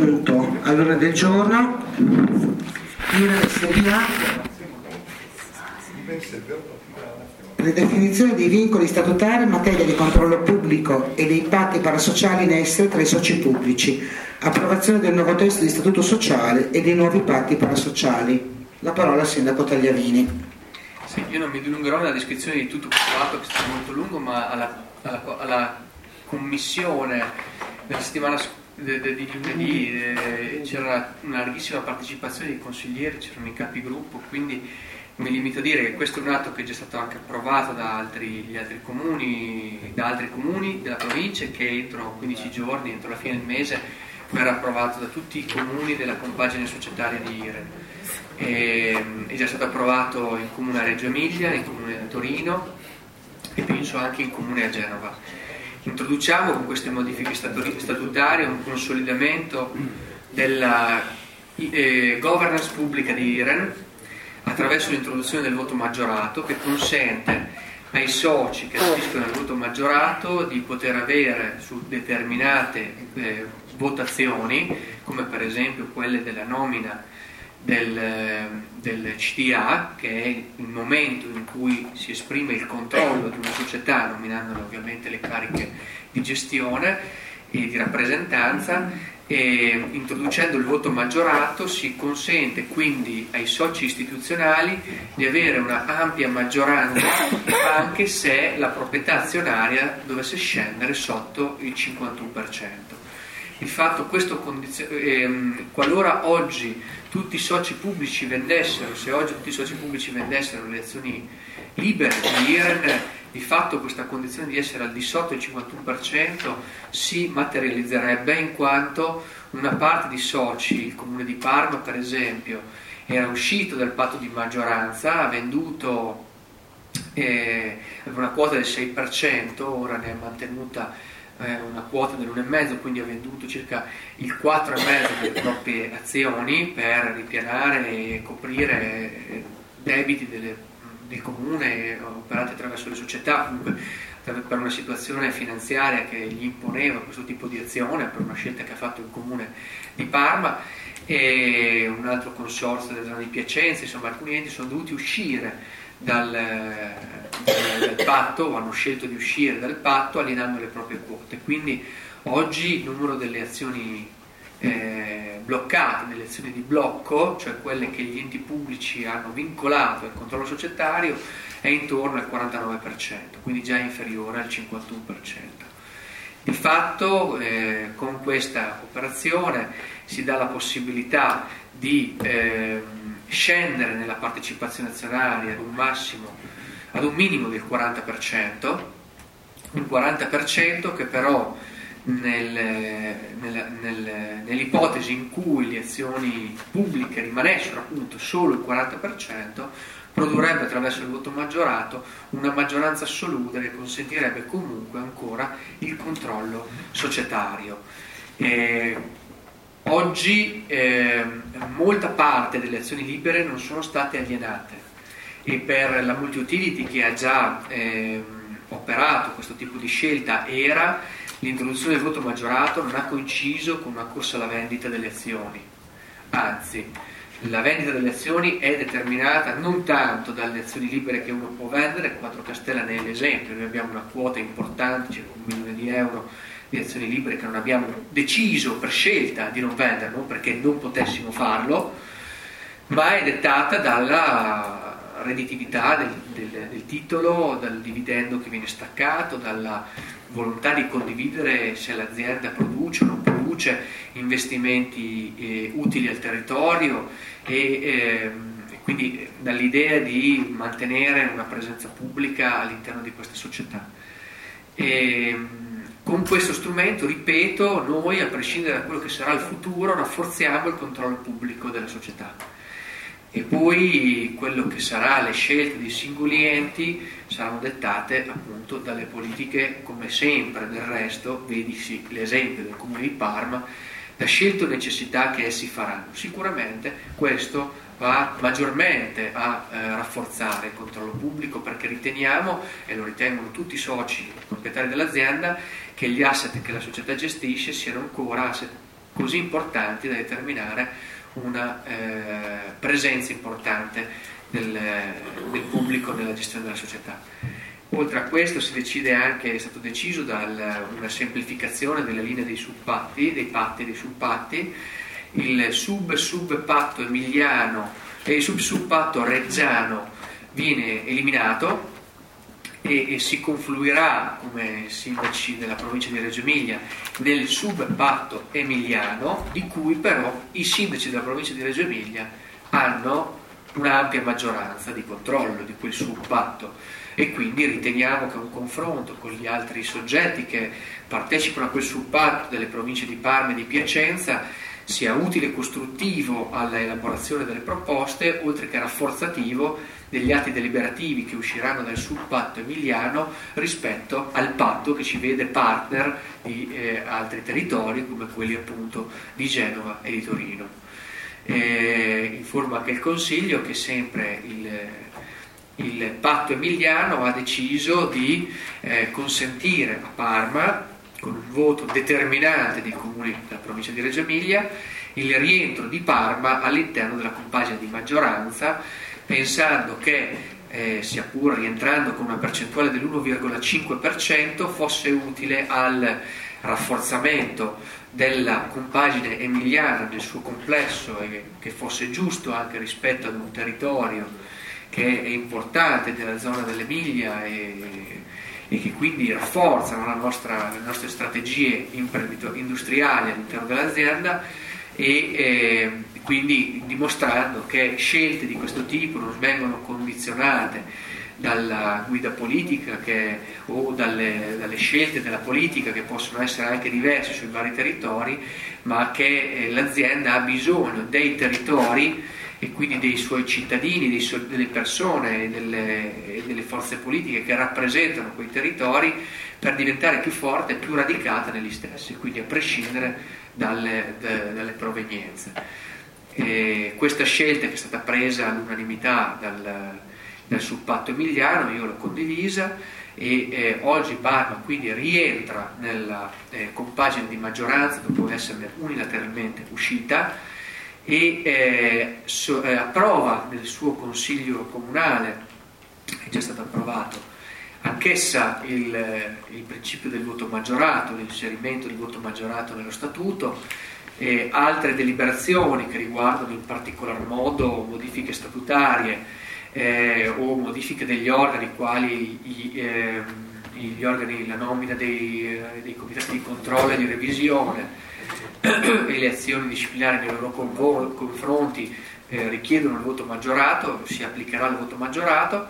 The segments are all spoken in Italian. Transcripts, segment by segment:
punto all'ordine del giorno IREN SpA, le definizioni dei vincoli statutari in materia di controllo pubblico e dei patti parasociali in essere tra i soci pubblici, approvazione del nuovo testo di statuto sociale e dei nuovi patti parasociali. La parola al sindaco Tagliavini. Sì, io non mi dilungherò nella descrizione di tutto questo atto che è stato molto lungo, ma alla commissione della settimana di lunedì c'era una larghissima partecipazione dei consiglieri, c'erano i capigruppo, quindi mi limito a dire che questo è un atto che è già stato anche approvato da altri comuni della provincia, che entro 15 giorni, entro la fine del mese, verrà approvato da tutti i comuni della compagine societaria di IREN. È già stato approvato in comune a Reggio Emilia, in comune a Torino e penso anche in comune a Genova. Introduciamo con queste modifiche statutarie un consolidamento della governance pubblica di IREN attraverso l'introduzione del voto maggiorato, che consente ai soci che aderiscono al voto maggiorato di poter avere su determinate votazioni, come per esempio quelle della nomina del CDA, che è il momento in cui si esprime il controllo di una società, nominandone ovviamente le cariche di gestione e di rappresentanza, e introducendo il voto maggiorato si consente quindi ai soci istituzionali di avere una ampia maggioranza anche se la proprietà azionaria dovesse scendere sotto il 51%. Il fatto qualora oggi tutti i soci pubblici vendessero, le azioni libere di IREN, di fatto questa condizione di essere al di sotto del 51% si materializzerebbe, in quanto una parte di soci, il comune di Parma per esempio, era uscito dal patto di maggioranza, ha venduto, aveva una quota del 6%, ora ne ha mantenuta una quota dell'1,5%, quindi ha venduto circa il 4,5% delle proprie azioni per ripianare e coprire debiti del comune operati attraverso le società, comunque per una situazione finanziaria che gli imponeva questo tipo di azione, per una scelta che ha fatto il comune di Parma e un altro consorzio della zona di Piacenza. Insomma, alcuni enti sono dovuti uscire dal patto, o hanno scelto di uscire dal patto alienando le proprie quote. Quindi oggi il numero delle azioni bloccate, delle azioni di blocco, cioè quelle che gli enti pubblici hanno vincolato al controllo societario, è intorno al 49%, quindi già inferiore al 51%. Di fatto con questa operazione si dà la possibilità di scendere nella partecipazione azionaria ad un minimo del 40%, un 40% che però nell'ipotesi in cui le azioni pubbliche rimanessero appunto solo il 40%, produrrebbe attraverso il voto maggiorato una maggioranza assoluta che consentirebbe comunque ancora il controllo societario. Oggi molta parte delle azioni libere non sono state alienate, e per la multi-utility che ha già operato questo tipo di scelta l'introduzione del voto maggiorato non ha coinciso con una corsa alla vendita delle azioni, anzi la vendita delle azioni è determinata non tanto dalle azioni libere che uno può vendere. Quattro Castella ne è l'esempio, noi abbiamo una quota importante, circa 1 milione di euro di azioni libere che non abbiamo deciso per scelta di non vendere, non perché non potessimo farlo, ma è dettata dalla redditività del titolo, dal dividendo che viene staccato, dalla volontà di condividere se l'azienda produce o non produce investimenti utili al territorio e quindi dall'idea di mantenere una presenza pubblica all'interno di queste società. Con questo strumento, ripeto, noi, a prescindere da quello che sarà il futuro, rafforziamo il controllo pubblico della società. E poi quello che sarà le scelte dei singoli enti saranno dettate appunto dalle politiche, come sempre del resto, vedisi l'esempio del Comune di Parma, da scelte o necessità che essi faranno. Sicuramente questo va maggiormente a rafforzare il controllo pubblico, perché riteniamo, e lo ritengono tutti i soci proprietari dell'azienda, che gli asset che la società gestisce siano ancora asset così importanti da determinare una presenza importante del pubblico nella gestione della società. Oltre a questo è stato deciso una semplificazione delle linee dei subbatti, dei patti e dei subbatti. Il subpatto emiliano e il subpatto reggiano viene eliminato e si confluirà come sindaci della provincia di Reggio Emilia nel subpatto emiliano, di cui però i sindaci della provincia di Reggio Emilia hanno un'ampia maggioranza di controllo di quel subpatto, e quindi riteniamo che un confronto con gli altri soggetti che partecipano a quel subpatto delle province di Parma e di Piacenza sia utile e costruttivo alla elaborazione delle proposte, oltre che rafforzativo degli atti deliberativi che usciranno dal subpatto emiliano rispetto al patto che ci vede partner di altri territori come quelli appunto di Genova e di Torino. Informa anche il Consiglio che sempre il patto emiliano ha deciso di consentire a Parma, con un voto determinante dei comuni della provincia di Reggio Emilia, il rientro di Parma all'interno della compagine di maggioranza, pensando che sia pur rientrando con una percentuale dell'1,5% fosse utile al rafforzamento della compagine emiliana nel suo complesso, e che fosse giusto anche rispetto ad un territorio che è importante della zona dell'Emilia e che quindi rafforzano le nostre strategie industriali all'interno dell'azienda, e quindi dimostrando che scelte di questo tipo non vengono condizionate dalla guida politica o dalle scelte della politica, che possono essere anche diverse sui vari territori, ma che l'azienda ha bisogno dei territori e quindi dei suoi cittadini, delle persone e delle forze politiche che rappresentano quei territori, per diventare più forte e più radicata negli stessi, quindi a prescindere dalle provenienze. Questa scelta, che è stata presa all'unanimità dal subpatto emiliano, io l'ho condivisa, e oggi Parma quindi rientra nella compagine di maggioranza dopo esserne unilateralmente uscita, e approva nel suo consiglio comunale, è già stato approvato anch'essa il principio del voto maggiorato, l'inserimento del voto maggiorato nello statuto, e altre deliberazioni che riguardano in particolar modo modifiche statutarie o modifiche degli organi, quali gli organi, la nomina dei comitati di controllo e di revisione e le azioni disciplinari nei loro confronti richiedono il voto maggiorato, si applicherà il voto maggiorato,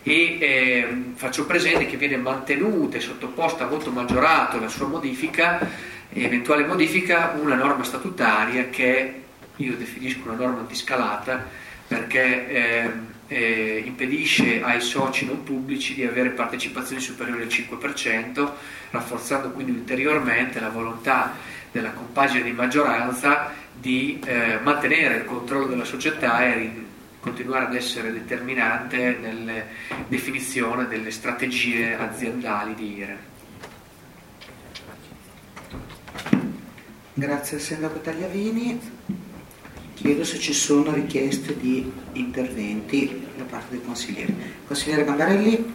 e faccio presente che viene mantenuta e sottoposta a voto maggiorato la sua modifica, eventuale modifica, una norma statutaria che io definisco una norma antiscalata, perché impedisce ai soci non pubblici di avere partecipazioni superiori al 5%, rafforzando quindi ulteriormente la volontà della compagine di maggioranza di mantenere il controllo della società e continuare ad essere determinante nella definizione delle strategie aziendali di IRE. Grazie al Sindaco Tagliavini. Chiedo se ci sono richieste di interventi da parte dei consiglieri. Consigliere Gambarelli.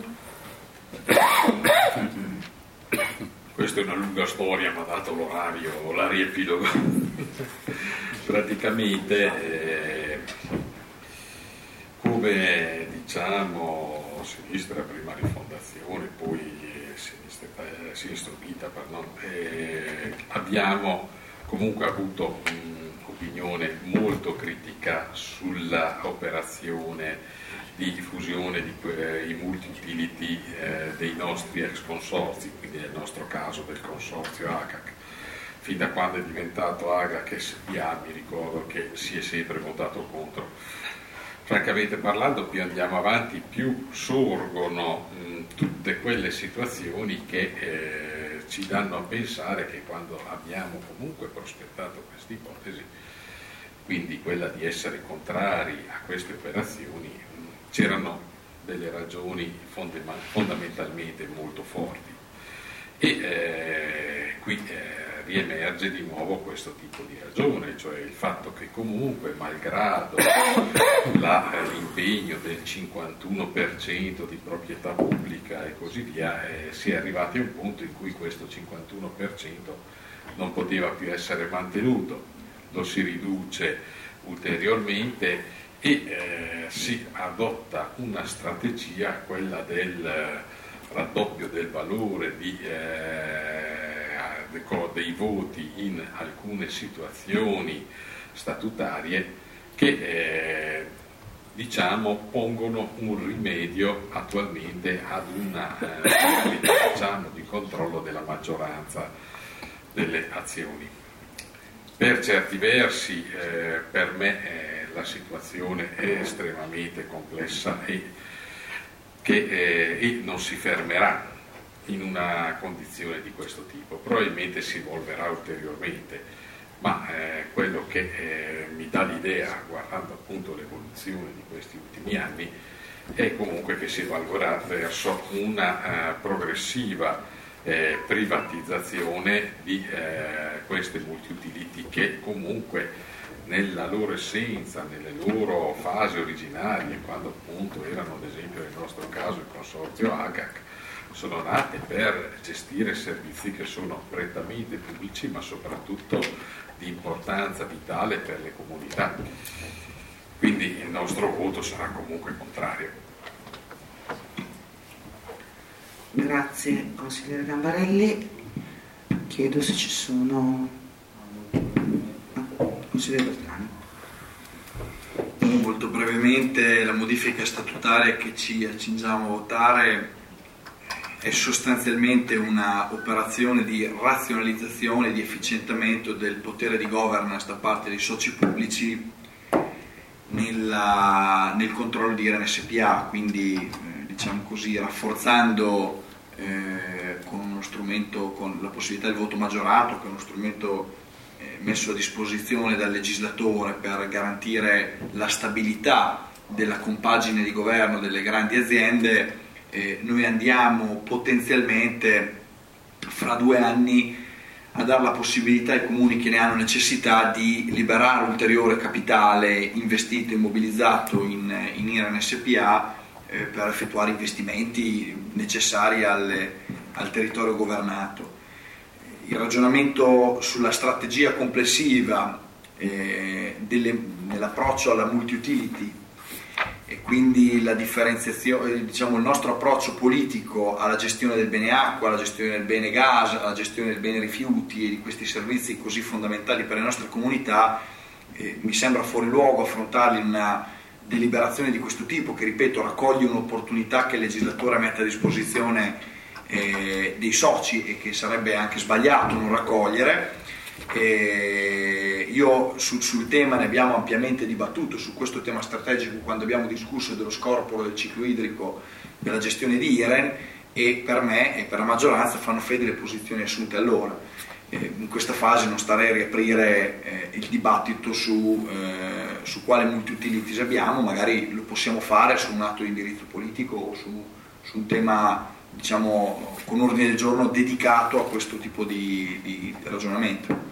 Questa è una lunga storia, ma dato l'orario la riepilogo. Praticamente, come diciamo, Sinistra prima Rifondazione, poi Sinistra Unita, abbiamo comunque avuto un'opinione molto critica sulla operazione di diffusione di multi-utility dei nostri ex consorzi, quindi nel nostro caso del consorzio AGAC. Fin da quando è diventato AGAC SpA mi ricordo che si è sempre votato contro. Francamente parlando, più andiamo avanti, più sorgono tutte quelle situazioni che ci danno a pensare che quando abbiamo comunque prospettato questa ipotesi, quindi quella di essere contrari a queste operazioni, c'erano delle ragioni fondamentalmente molto forti, e qui riemerge di nuovo questo tipo di ragione, cioè il fatto che comunque, malgrado l'impegno del 51% di proprietà pubblica e così via, si è arrivati a un punto in cui questo 51% non poteva più essere mantenuto, lo si riduce ulteriormente e si adotta una strategia, quella del raddoppio del valore dei voti in alcune situazioni statutarie che diciamo pongono un rimedio attualmente ad una diciamo, di controllo della maggioranza delle azioni. Per certi versi per me la situazione è estremamente complessa e non si fermerà in una condizione di questo tipo, probabilmente si evolverà ulteriormente, ma quello che mi dà l'idea, guardando appunto l'evoluzione di questi ultimi anni, è comunque che si evolverà verso una progressiva privatizzazione di queste multiutility che comunque nella loro essenza, nelle loro fasi originarie, quando appunto erano ad esempio nel nostro caso il consorzio AGAC, sono nate per gestire servizi che sono prettamente pubblici ma soprattutto di importanza vitale per le comunità. Quindi il nostro voto sarà comunque contrario. Grazie consigliere Gambarelli. Chiedo se ci sono... Consigliere Bertani. Molto brevemente, la modifica statutaria che ci accingiamo a votare è sostanzialmente una operazione di razionalizzazione e di efficientamento del potere di governance da parte dei soci pubblici nel controllo di Iren SpA, quindi diciamo così, rafforzando con uno strumento, con la possibilità del voto maggiorato, che è uno strumento messo a disposizione dal legislatore per garantire la stabilità della compagine di governo delle grandi aziende. Noi andiamo potenzialmente fra 2 anni a dare la possibilità ai comuni che ne hanno necessità di liberare ulteriore capitale investito e immobilizzato in Iren SpA per effettuare investimenti necessari al territorio governato. Il ragionamento sulla strategia complessiva nell'approccio alla multi-utility e quindi la differenziazione, diciamo il nostro approccio politico alla gestione del bene acqua, alla gestione del bene gas, alla gestione del bene rifiuti e di questi servizi così fondamentali per le nostre comunità, mi sembra fuori luogo affrontarli in una deliberazione di questo tipo che, ripeto, raccoglie un'opportunità che il legislatore mette a disposizione dei soci e che sarebbe anche sbagliato non raccogliere. Io sul tema ne abbiamo ampiamente dibattuto, su questo tema strategico, quando abbiamo discusso dello scorporo del ciclo idrico della gestione di Iren, e per me e per la maggioranza fanno fede le posizioni assunte allora. In questa fase non starei a riaprire il dibattito su quale multi-utilities abbiamo, magari lo possiamo fare su un atto di indirizzo politico o su un tema, diciamo, con ordine del giorno dedicato a questo tipo di ragionamento.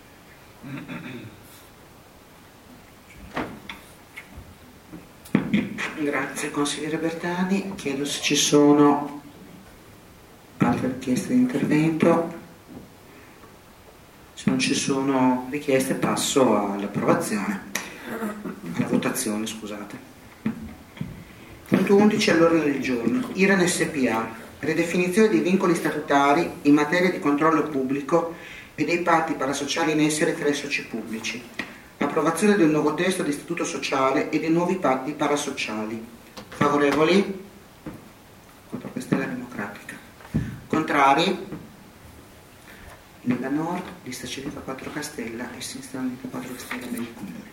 Grazie consigliere Bertani. Chiedo se ci sono altre richieste di intervento. Se non ci sono richieste passo all'approvazione, alla votazione, scusate. Punto 11 all'ordine del giorno. Iren SpA. Ridefinizione dei vincoli statutari in materia di controllo pubblico e dei patti parasociali in essere tra i soci pubblici. Approvazione del nuovo testo di statuto sociale e dei nuovi patti parasociali. Favorevoli? Contro Stella Democratica. Contrari? Lega Nord, Lista Civica 4 Castella e Sinistra Unita 4 Castella del Comune.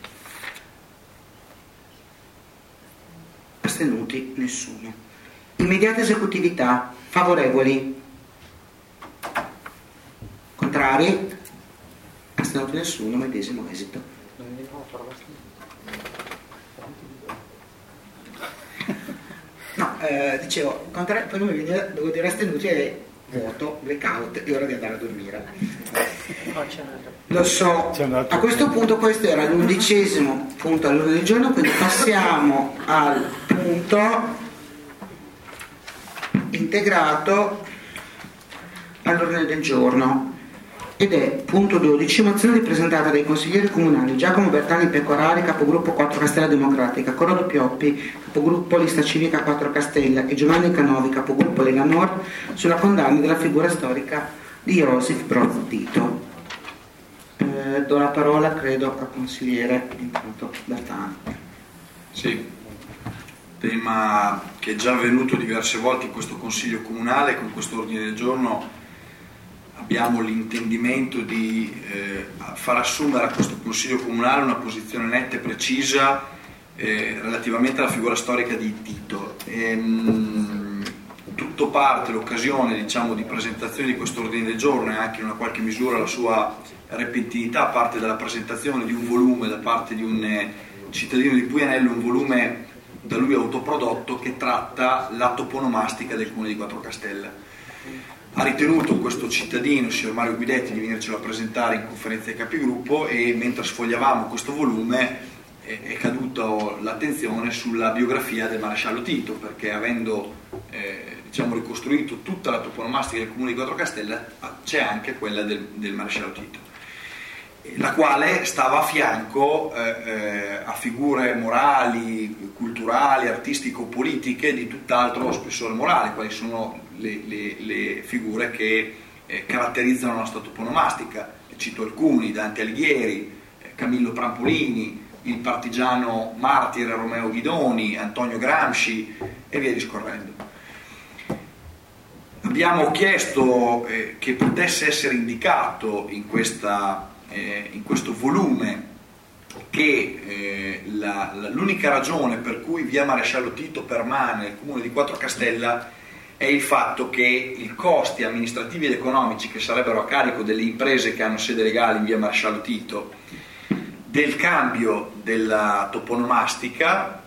Astenuti? Nessuno. Immediata esecutività. Favorevoli? Contrari? Astenuti? Nessuno. Medesimo esito. No, dicevo, poi non mi veniva, devo dire astenuti e voto, blackout, è ora di andare a dormire. Lo so. A questo punto questo era l'11° punto all'ordine del giorno, quindi passiamo al punto integrato all'ordine del giorno, ed è punto 12, mozione presentata dai consiglieri comunali Giacomo Bertani Pecorari, capogruppo 4 Castella Democratica, Corrado Pioppi, capogruppo Lista Civica 4 Castella, e Giovanni Canovi, capogruppo Lega Nord, sulla condanna della figura storica di Josip Broz Tito. Do la parola, credo, al consigliere intanto Bertani. Sì, tema che è già avvenuto diverse volte in questo Consiglio Comunale. Con questo ordine del giorno abbiamo l'intendimento di far assumere a questo Consiglio Comunale una posizione netta e precisa relativamente alla figura storica di Tito. Tutto parte, l'occasione, diciamo, di presentazione di questo ordine del giorno e anche in una qualche misura la sua repentinità parte dalla presentazione di un volume da parte di un cittadino di Puglianello, un volume da lui autoprodotto che tratta la toponomastica del comune di Quattro Castella. Ha ritenuto questo cittadino, il signor Mario Guidetti, di venircelo a presentare in conferenza dei capigruppo, e mentre sfogliavamo questo volume è caduta l'attenzione sulla biografia del maresciallo Tito, perché avendo ricostruito tutta la toponomastica del comune di Quattro Castella c'è anche quella del maresciallo Tito, la quale stava a fianco a figure morali, culturali, artistico-politiche di tutt'altro spessore morale, quali sono le figure che caratterizzano la nostra toponomastica. Cito alcuni: Dante Alighieri, Camillo Prampolini, il partigiano martire Romeo Guidoni, Antonio Gramsci e via discorrendo. Abbiamo chiesto che potesse essere indicato in questo volume che l'unica ragione per cui via Maresciallo Tito permane nel comune di Quattro Castella è il fatto che i costi amministrativi ed economici che sarebbero a carico delle imprese che hanno sede legale in via Maresciallo Tito, del cambio della toponomastica,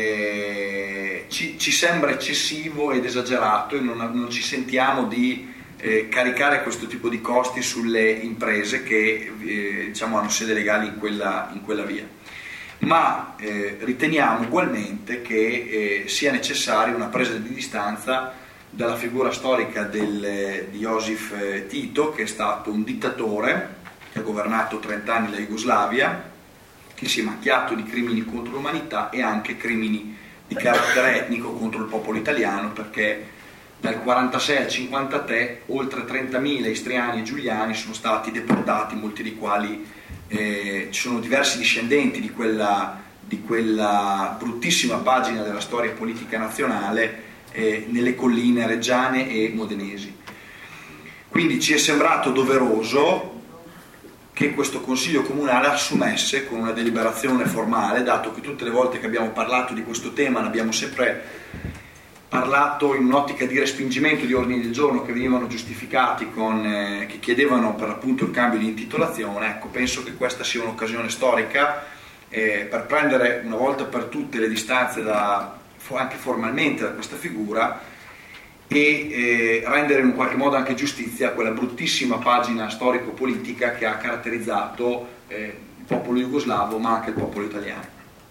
ci sembra eccessivo ed esagerato, e non ci sentiamo di caricare questo tipo di costi sulle imprese che hanno sede legale in quella via. Ma riteniamo ugualmente che sia necessaria una presa di distanza dalla figura storica di Josip Tito, che è stato un dittatore che ha governato 30 anni la Jugoslavia, che si è macchiato di crimini contro l'umanità e anche crimini di carattere etnico contro il popolo italiano, perché dal 46 al 53 oltre 30.000 istriani e giuliani sono stati deportati, molti dei quali ci sono diversi discendenti di quella bruttissima pagina della storia politica nazionale nelle colline reggiane e modenesi. Quindi ci è sembrato doveroso che questo Consiglio Comunale assumesse con una deliberazione formale, dato che tutte le volte che abbiamo parlato di questo tema ne abbiamo sempre parlato in un'ottica di respingimento di ordini del giorno che venivano giustificati che chiedevano per l'appunto il cambio di intitolazione. Ecco, penso che questa sia un'occasione storica per prendere una volta per tutte le distanze anche formalmente da questa figura e rendere in un qualche modo anche giustizia a quella bruttissima pagina storico-politica che ha caratterizzato il popolo jugoslavo ma anche il popolo italiano.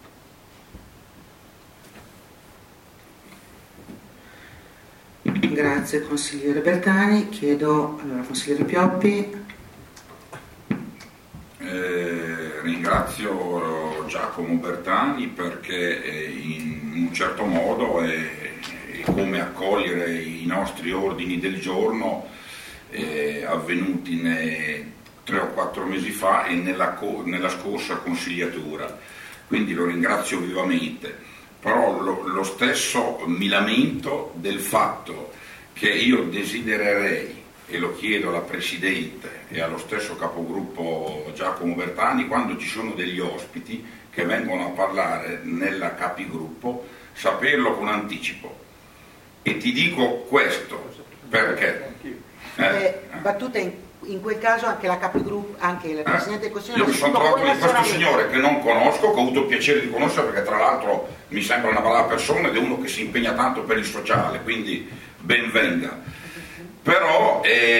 Grazie consigliere Bertani. Chiedo allora consigliere Pioppi. Ringrazio Giacomo Bertani perché in un certo modo è come accogliere i nostri ordini del giorno avvenuti 3 o 4 mesi fa e nella scorsa consigliatura, quindi lo ringrazio vivamente. Però lo stesso mi lamento del fatto che io desidererei, e lo chiedo alla Presidente e allo stesso capogruppo Giacomo Bertani, quando ci sono degli ospiti che vengono a parlare nella capigruppo, saperlo con anticipo. E ti dico questo perché battuta in quel caso anche la capigruppo, anche la Presidente del Consiglio. Io mi sono trovato di questo signore che non conosco, che ho avuto il piacere di conoscere perché tra l'altro mi sembra una brava persona ed è uno che si impegna tanto per il sociale, quindi ben venga. però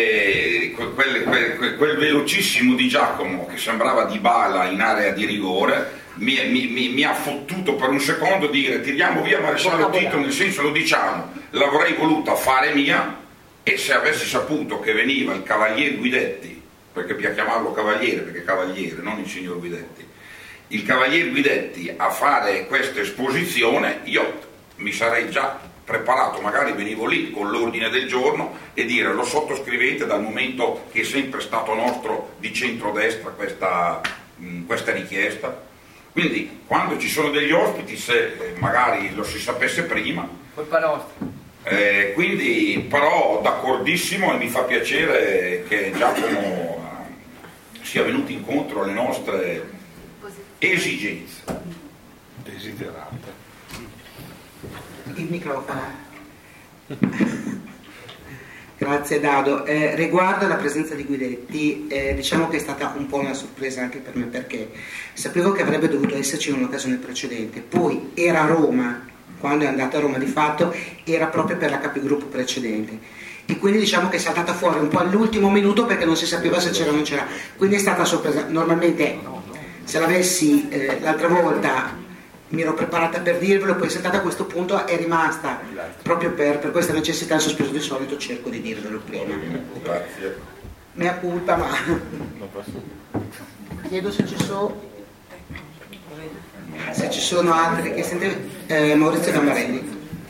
quel velocissimo di Giacomo che sembrava Dybala in area di rigore mi ha fottuto per un secondo dire tiriamo via Maresciallo Tito, nel senso, lo diciamo, l'avrei voluta fare mia, e se avessi saputo che veniva il cavaliere Guidetti, perché bisogna chiamarlo cavaliere, perché cavaliere, non il signor Guidetti, il cavaliere Guidetti a fare questa esposizione, io mi sarei già preparato, magari venivo lì con l'ordine del giorno e dire lo sottoscrivete, dal momento che è sempre stato nostro di centrodestra questa richiesta. Quindi quando ci sono degli ospiti, se magari lo si sapesse prima, colpa nostra. Quindi però d'accordissimo, e mi fa piacere che Giacomo sia venuto incontro alle nostre esigenze. Desiderate. Il microfono. Grazie Dado. Riguardo alla presenza di Guidetti, diciamo che è stata un po' una sorpresa anche per me, perché sapevo che avrebbe dovuto esserci in un'occasione precedente, poi era a Roma, quando è andato a Roma di fatto era proprio per la capigruppo precedente, e quindi diciamo che è saltata fuori un po' all'ultimo minuto perché non si sapeva se c'era o non c'era, quindi è stata sorpresa. Normalmente se l'avessi l'altra volta mi ero preparata per dirvelo, poi è saltata a questo punto, è rimasta proprio per questa necessità in sospeso. Di solito cerco di dirvelo prima. Grazie. Mea culpa, ma chiedo se ci sono altri che sente. Maurizio Gambarelli.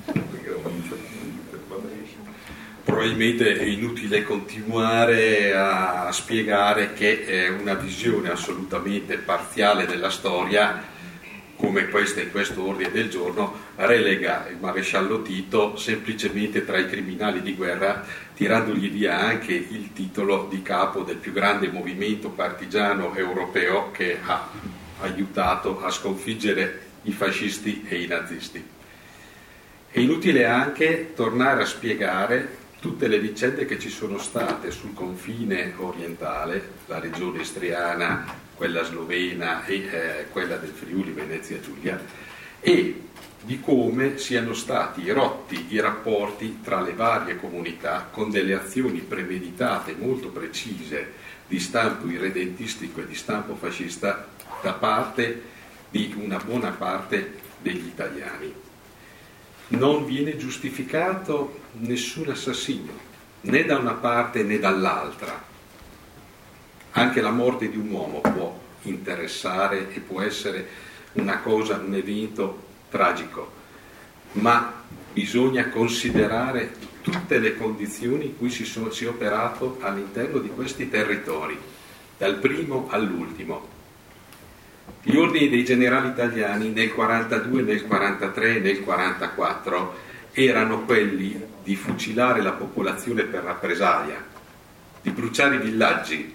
Probabilmente è inutile continuare a spiegare che è una visione assolutamente parziale della storia, come questa in questo ordine del giorno, relega il maresciallo Tito semplicemente tra i criminali di guerra, tirandogli via anche il titolo di capo del più grande movimento partigiano europeo che ha aiutato a sconfiggere i fascisti e i nazisti. È inutile anche tornare a spiegare tutte le vicende che ci sono state sul confine orientale, la regione istriana, quella slovena e quella del Friuli Venezia Giulia, e di come siano stati rotti i rapporti tra le varie comunità con delle azioni premeditate molto precise di stampo irredentistico e di stampo fascista da parte di una buona parte degli italiani. Non viene giustificato nessun assassinio, né da una parte né dall'altra. Anche la morte di un uomo può interessare e può essere una cosa, un evento tragico, ma bisogna considerare tutte le condizioni in cui si è operato all'interno di questi territori, dal primo all'ultimo. Gli ordini dei generali italiani nel 42, nel 43 e nel 44 erano quelli di fucilare la popolazione per rappresaglia, di bruciare i villaggi.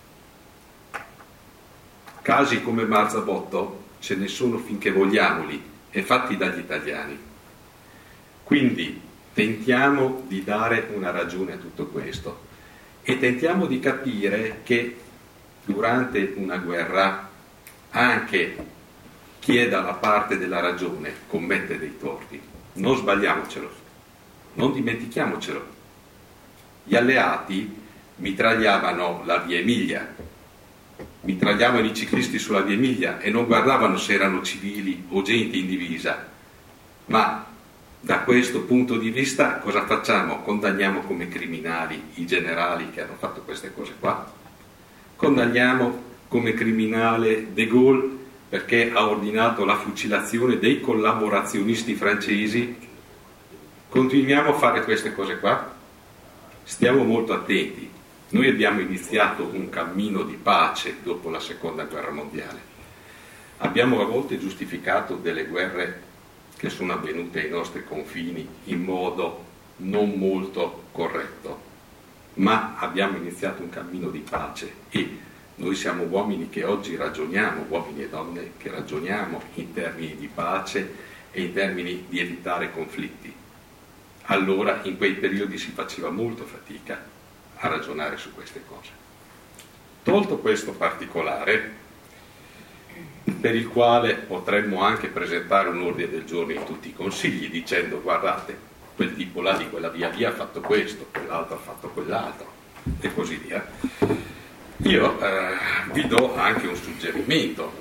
Casi come Marzabotto ce ne sono finché vogliamoli, e fatti dagli italiani. Quindi tentiamo di dare una ragione a tutto questo e tentiamo di capire che durante una guerra anche chi è dalla parte della ragione commette dei torti. Non sbagliamocelo, non dimentichiamocelo. Gli alleati mitragliavano la via Emilia, mitragliavano i ciclisti sulla via Emilia e non guardavano se erano civili o gente in divisa. Ma da questo punto di vista cosa facciamo? Condanniamo come criminali i generali che hanno fatto queste cose qua? Condanniamo come criminale De Gaulle perché ha ordinato la fucilazione dei collaborazionisti francesi? Continuiamo a fare queste cose qua? Stiamo molto attenti. Noi abbiamo iniziato un cammino di pace dopo la seconda guerra mondiale. Abbiamo a volte giustificato delle guerre che sono avvenute ai nostri confini in modo non molto corretto, ma abbiamo iniziato un cammino di pace e noi siamo uomini che oggi ragioniamo, uomini e donne che ragioniamo in termini di pace e in termini di evitare conflitti. Allora in quei periodi si faceva molto fatica a ragionare su queste cose. Tolto questo particolare, per il quale potremmo anche presentare un ordine del giorno in tutti i consigli dicendo: guardate, quel tipo là di quella via lì ha fatto questo, quell'altro ha fatto quell'altro e così via. Io vi do anche un suggerimento.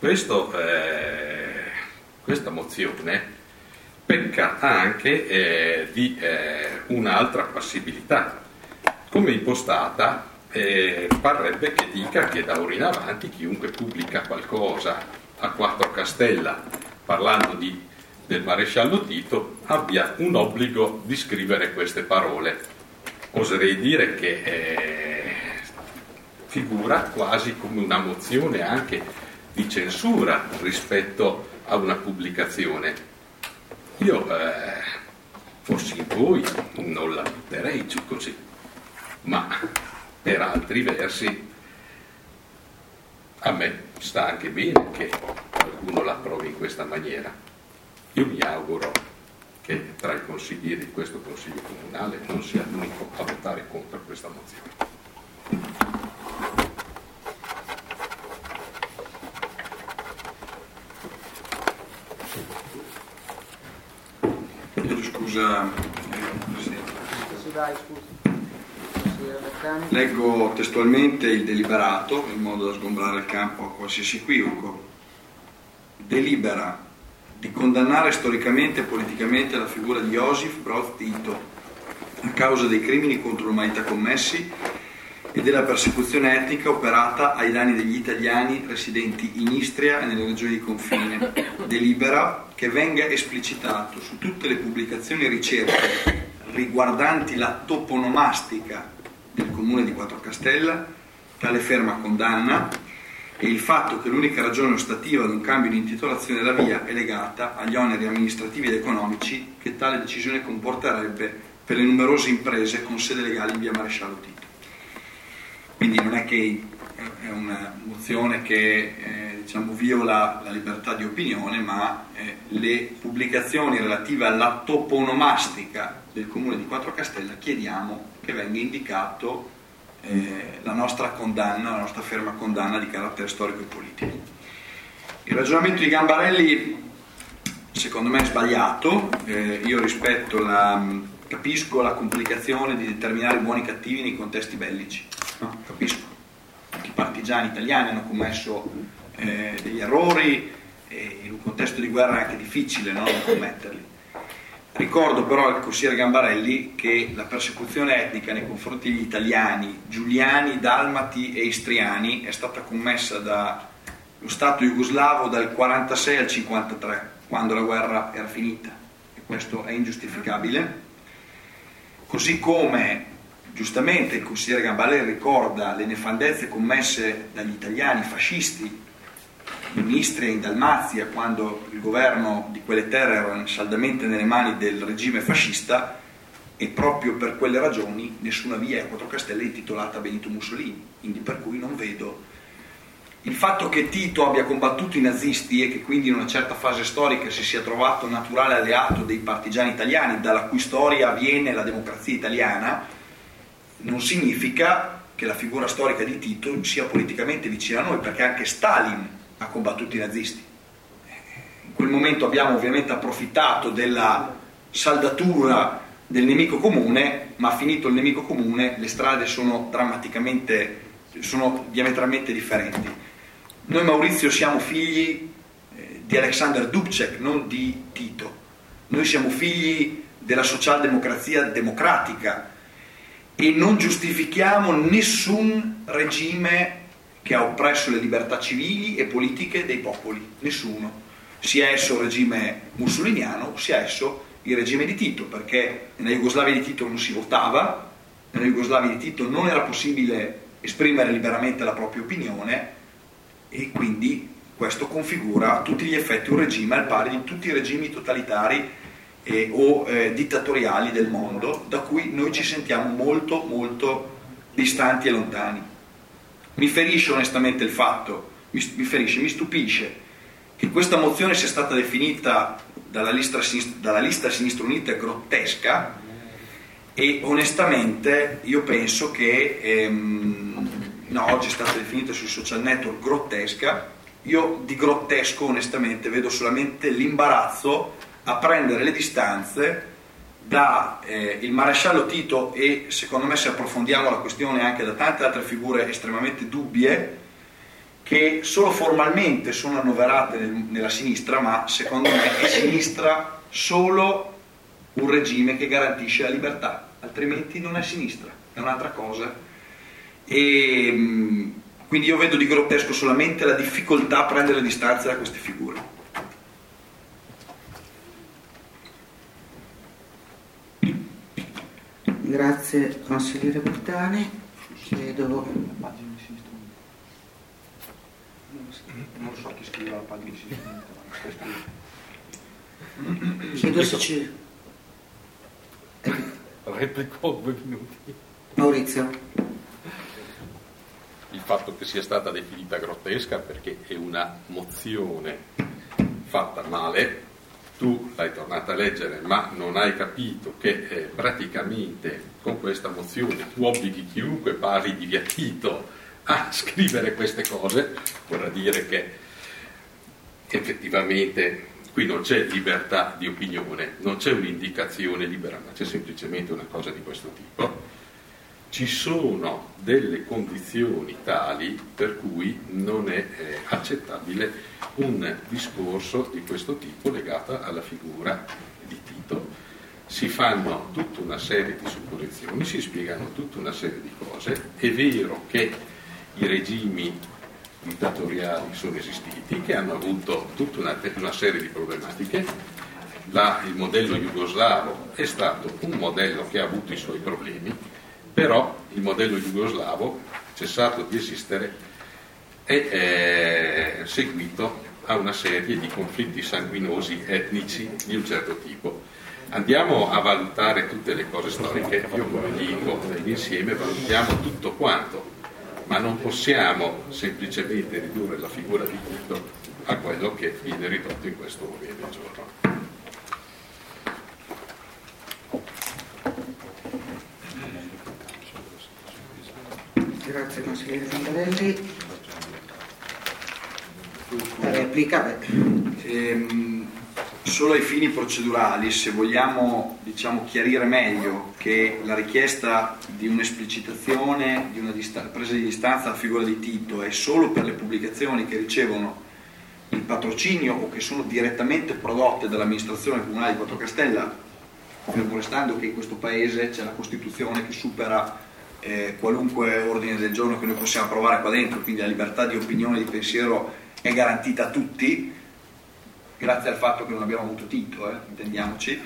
Questa mozione pecca anche di un'altra passibilità. Come impostata parrebbe che dica che da ora in avanti chiunque pubblica qualcosa a Quattro Castella parlando del maresciallo Tito abbia un obbligo di scrivere queste parole. Oserei dire che figura quasi come una mozione anche di censura rispetto a una pubblicazione. Io fossi in voi non la butterei giù così, ma per altri versi a me sta anche bene che qualcuno la approvi in questa maniera. Io mi auguro che tra i consiglieri di questo Consiglio Comunale non sia l'unico a votare contro questa mozione. Scusa, leggo testualmente il deliberato in modo da sgombrare il campo a qualsiasi equivoco. Delibera di condannare storicamente e politicamente la figura di Iosif Broz Tito a causa dei crimini contro l'umanità commessi e della persecuzione etnica operata ai danni degli italiani residenti in Istria e nelle regioni di confine. Delibera che venga esplicitato su tutte le pubblicazioni e ricerche riguardanti la toponomastica del comune di Quattro Castella tale ferma condanna e il fatto che l'unica ragione ostativa ad un cambio di intitolazione della via è legata agli oneri amministrativi ed economici che tale decisione comporterebbe per le numerose imprese con sede legale in via Maresciallo Tito. Quindi non è che è una mozione che viola la libertà di opinione, ma le pubblicazioni relative alla toponomastica del comune di Quattro Castella chiediamo che venga indicato la nostra condanna, la nostra ferma condanna di carattere storico e politico. Il ragionamento di Gambarelli secondo me è sbagliato. Io capisco la complicazione di determinare buoni e cattivi nei contesti bellici, no? Capisco. Anche i partigiani italiani hanno commesso degli errori e in un contesto di guerra è anche difficile, no, non commetterli. Ricordo però al consigliere Gambarelli che la persecuzione etnica nei confronti degli italiani, giuliani, dalmati e istriani è stata commessa dallo Stato jugoslavo dal 46 al 53, quando la guerra era finita, e questo è ingiustificabile. Così come giustamente il consigliere Gambarelli ricorda le nefandezze commesse dagli italiani fascisti in Istria e in Dalmazia, quando il governo di quelle terre era saldamente nelle mani del regime fascista, e proprio per quelle ragioni nessuna via a Quattro Castelle è intitolata Benito Mussolini. Quindi per cui non vedo il fatto che Tito abbia combattuto i nazisti e che quindi in una certa fase storica si sia trovato un naturale alleato dei partigiani italiani, dalla cui storia viene la democrazia italiana, non significa che la figura storica di Tito sia politicamente vicina a noi, perché anche Stalin ha combattuto i nazisti. In quel momento abbiamo ovviamente approfittato della saldatura del nemico comune, ma finito il nemico comune le strade sono diametralmente differenti. Noi, Maurizio, siamo figli di Alexander Dubček, non di Tito. Noi siamo figli della socialdemocrazia democratica e non giustifichiamo nessun regime che ha oppresso le libertà civili e politiche dei popoli, nessuno, sia esso il regime mussoliniano, sia esso il regime di Tito, perché nella Jugoslavia di Tito non si votava, nella Jugoslavia di Tito non era possibile esprimere liberamente la propria opinione, e quindi questo configura a tutti gli effetti un regime al pari di tutti i regimi totalitari o dittatoriali del mondo, da cui noi ci sentiamo molto molto distanti e lontani. Mi ferisce onestamente il fatto, mi stupisce che questa mozione sia stata definita dalla lista Sinistra Unita grottesca, e onestamente io penso che oggi è stata definita sui social network grottesca. Io di grottesco onestamente vedo solamente l'imbarazzo a prendere le distanze da il maresciallo Tito e secondo me, se approfondiamo la questione, anche da tante altre figure estremamente dubbie che solo formalmente sono annoverate nella sinistra, ma secondo me è sinistra solo un regime che garantisce la libertà, altrimenti non è sinistra, è un'altra cosa. E quindi io vedo di grottesco solamente la difficoltà a prendere distanza da queste figure. Grazie consigliere Bertani. Chiedo... Non so chi scrive la pagina di sinistra. Chiedo se ci... Replico 2 minuti. Maurizio. Il fatto che sia stata definita grottesca perché è una mozione fatta male, tu l'hai tornata a leggere ma non hai capito che praticamente con questa mozione tu obblighi chiunque parli di Via Tito a scrivere queste cose. Vorrà dire che effettivamente qui non c'è libertà di opinione, non c'è un'indicazione libera, ma c'è semplicemente una cosa di questo tipo. Ci sono delle condizioni tali per cui non è accettabile un discorso di questo tipo legato alla figura di Tito. Si fanno tutta una serie di supposizioni, si spiegano tutta una serie di cose. È vero che i regimi dittatoriali sono esistiti, che hanno avuto tutta una serie di problematiche. Il modello jugoslavo è stato un modello che ha avuto i suoi problemi, però il modello jugoslavo, cessato di esistere, è seguito a una serie di conflitti sanguinosi etnici di un certo tipo. Andiamo a valutare tutte le cose storiche, io come dico, insieme valutiamo tutto quanto, ma non possiamo semplicemente ridurre la figura di Tito a quello che viene ridotto in questo ordine del giorno. Grazie consigliere Zangarelli. La replica. Solo ai fini procedurali, se vogliamo chiarire meglio che la richiesta di un'esplicitazione, di una presa di distanza dalla figura di Tito è solo per le pubblicazioni che ricevono il patrocinio o che sono direttamente prodotte dall'amministrazione comunale di Quattrocastella, fermo restando che in questo paese c'è la Costituzione che supera qualunque ordine del giorno che noi possiamo approvare qua dentro, quindi la libertà di opinione e di pensiero è garantita a tutti, grazie al fatto che non abbiamo avuto Tito, intendiamoci.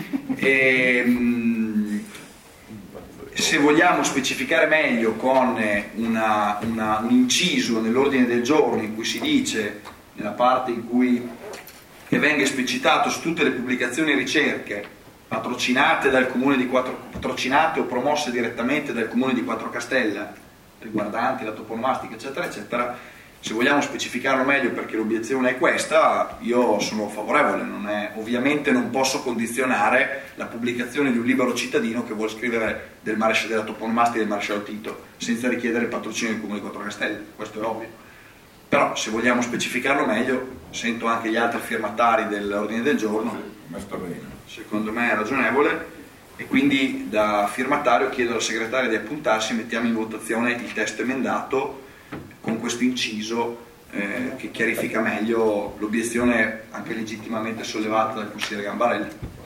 Se vogliamo specificare meglio con un inciso nell'ordine del giorno in cui si dice, nella parte in cui che venga esplicitato su tutte le pubblicazioni e ricerche patrocinate o promosse direttamente dal Comune di Quattrocastella, riguardanti la toponomastica, eccetera, eccetera, se vogliamo specificarlo meglio perché l'obiezione è questa, io sono favorevole. Ovviamente non posso condizionare la pubblicazione di un libero cittadino che vuole scrivere della toponomastica del maresciallo Tito senza richiedere il patrocinio del Comune di Quattrocastella, questo è ovvio. Però se vogliamo specificarlo meglio, sento anche gli altri firmatari dell'ordine del giorno, secondo me è ragionevole, e quindi da firmatario chiedo alla segretaria di appuntarsi e mettiamo in votazione il testo emendato con questo inciso che chiarifica meglio l'obiezione anche legittimamente sollevata dal consigliere Gambarelli.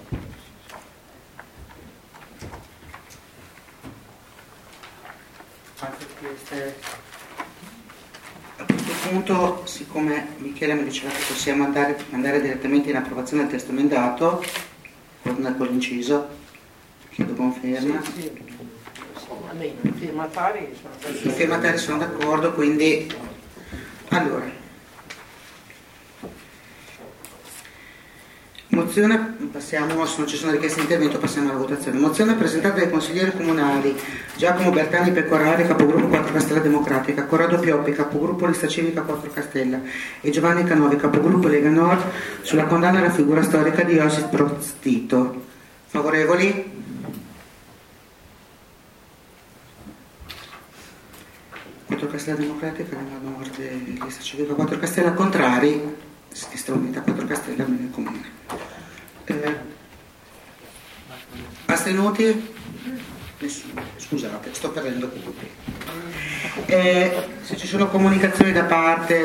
A questo punto, siccome Michele mi diceva che possiamo andare direttamente in approvazione del testo emendato con l'inciso, chiedo conferma. I firmatari sono d'accordo, quindi allora mozione, passiamo, se non ci sono richieste di intervento passiamo alla votazione. Mozione presentata dai consiglieri comunali Giacomo Bertani Pecorari, capogruppo Quattrocastella Democratica, Corrado Pioppi, capogruppo Lista Civica Quattrocastella, e Giovanni Canovi, capogruppo Lega Nord, sulla condanna alla figura storica di Josip Broz Tito. Favorevoli? Quattrocastella Democratica, Lega Nord, Lista Civica Quattrocastella. Contrari? Sinistra Unita Quattrocastella, bene comune. Astenuti? Nessuno. Scusate, sto perdendo punti. Se ci sono comunicazioni da parte